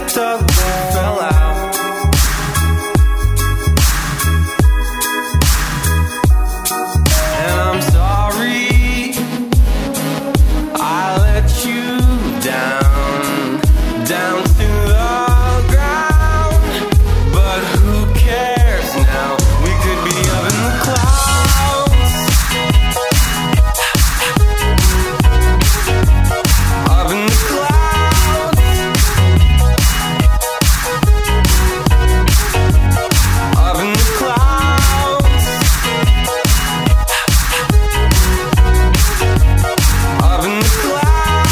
the roof fell out. And I'm sorry I let you down, down to the ground. But who cares now? We could be up in the clouds, up in the clouds, up in the clouds, up in the clouds.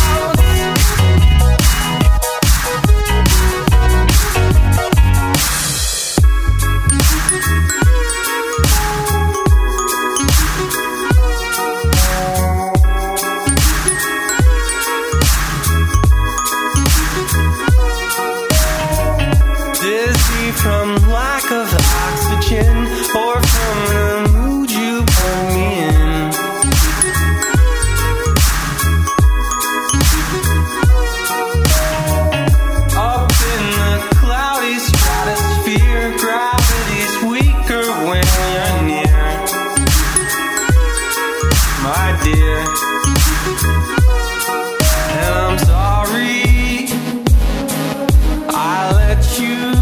Dizzy from lack of oxygen, or from the mood you put me in. Up in the cloudy stratosphere, gravity's weaker when you're near, my dear. And I'm sorry I let you